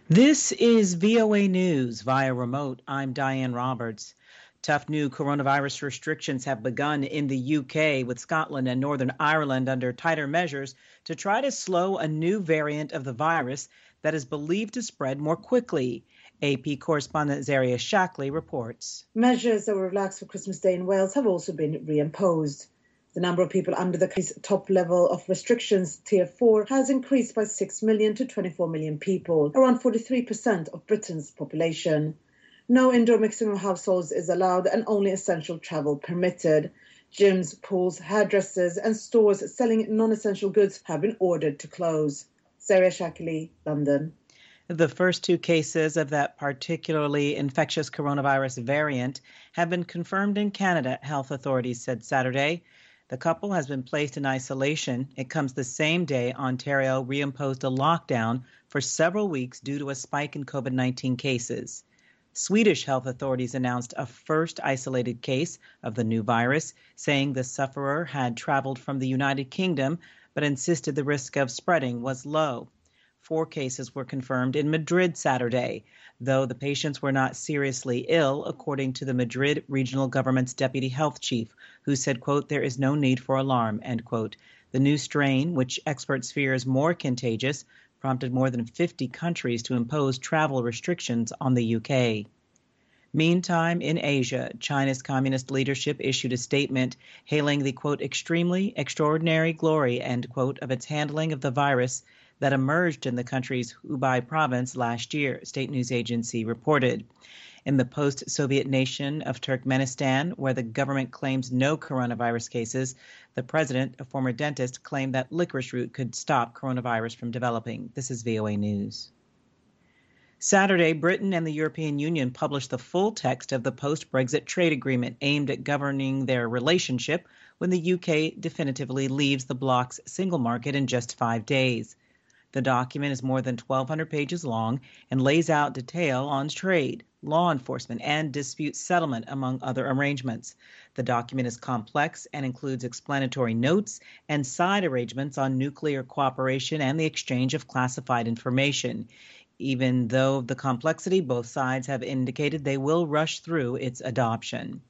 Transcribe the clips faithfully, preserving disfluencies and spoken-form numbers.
This is V O A News via remote. I'm Diane Roberts. Tough new coronavirus restrictions have begun in the U K, with Scotland and Northern Ireland under tighter measures to try to slow a new variant of the virus that is believed to spread more quickly. A P correspondent Zaria Shackley reports. Measures that were relaxed for Christmas Day in Wales have also been reimposed. The number of people under the top level of restrictions, Tier four, has increased by six million to twenty-four million people, around forty-three percent of Britain's population. No indoor mixing of households is allowed and only essential travel permitted. Gyms, pools, hairdressers and stores selling non-essential goods have been ordered to close. Zaria Shackley, London. The first two cases of that particularly infectious coronavirus variant have been confirmed in Canada, health authorities said Saturday. The couple has been placed in isolation. It comes the same day Ontario reimposed a lockdown for several weeks due to a spike in COVID nineteen cases. Swedish health authorities announced a first isolated case of the new virus, saying the sufferer had traveled from the United Kingdom but insisted the risk of spreading was low. Four cases were confirmed in Madrid Saturday, though the patients were not seriously ill, according to the Madrid regional government's deputy health chief, who said, quote, "There is no need for alarm," end quote. The new strain, which experts fear is more contagious, prompted more than fifty countries to impose travel restrictions on the U K. Meantime, in Asia, China's communist leadership issued a statement hailing the, quote, "extremely extraordinary glory," end quote, of its handling of the virus that emerged in the country's Hubei province last year, state news agency reported. In the post-Soviet nation of Turkmenistan, where the government claims no coronavirus cases, the president, a former dentist, claimed that licorice root could stop coronavirus from developing. This is V O A News. Saturday, Britain and the European Union published the full text of the post-Brexit trade agreement aimed at governing their relationship when the U K definitively leaves the bloc's single market in just five days. The document is more than twelve hundred pages long and lays out detail on trade, law enforcement, and dispute settlement, among other arrangements. The document is complex and includes explanatory notes and side arrangements on nuclear cooperation and the exchange of classified information. Even though of the complexity, both sides have indicated they will rush through its adoption.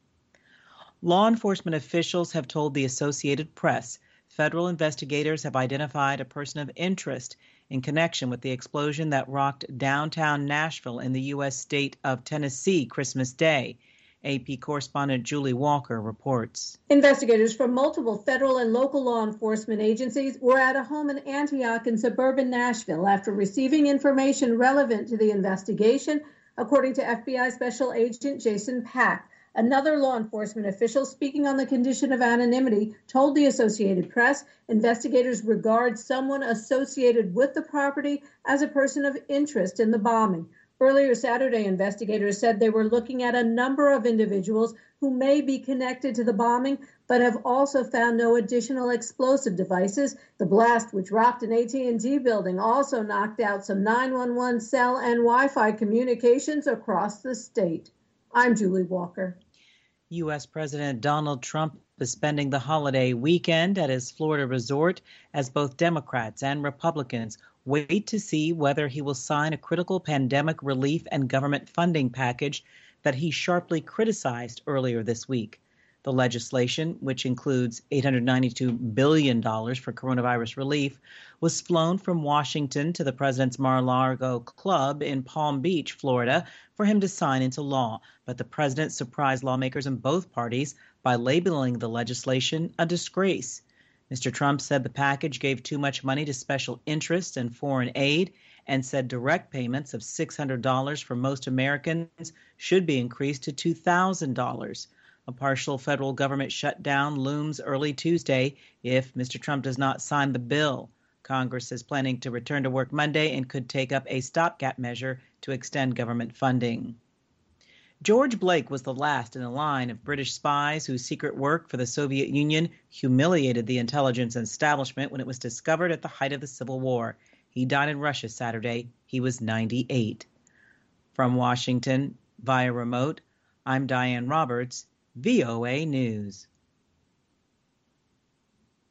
Law enforcement officials have told the Associated Press federal investigators have identified a person of interest in connection with the explosion that rocked downtown Nashville in the U S state of Tennessee Christmas Day. A P correspondent Julie Walker reports. Investigators from multiple federal and local law enforcement agencies were at a home in Antioch in suburban Nashville after receiving information relevant to the investigation, according to F B I Special Agent Jason Pack. Another law enforcement official speaking on the condition of anonymity told the Associated Press investigators regard someone associated with the property as a person of interest in the bombing. Earlier Saturday, investigators said they were looking at a number of individuals who may be connected to the bombing, but have also found no additional explosive devices. The blast, which rocked an A T and T building, also knocked out some nine one one cell and Wi-Fi communications across the state. I'm Julie Walker. U S President Donald Trump is spending the holiday weekend at his Florida resort as both Democrats and Republicans wait to see whether he will sign a critical pandemic relief and government funding package that he sharply criticized earlier this week. The legislation, which includes eight hundred ninety-two billion dollars for coronavirus relief, was flown from Washington to the president's Mar-a-Lago club in Palm Beach, Florida, for him to sign into law. But the president surprised lawmakers in both parties by labeling the legislation a disgrace. Mister Trump said the package gave too much money to special interests and foreign aid and said direct payments of six hundred dollars for most Americans should be increased to two thousand dollars. A partial federal government shutdown looms early Tuesday if Mister Trump does not sign the bill. Congress is planning to return to work Monday and could take up a stopgap measure to extend government funding. George Blake was the last in a line of British spies whose secret work for the Soviet Union humiliated the intelligence establishment when it was discovered at the height of the Civil War. He died in Russia Saturday. He was ninety-eight. From Washington, via remote, I'm Diane Roberts, V O A News.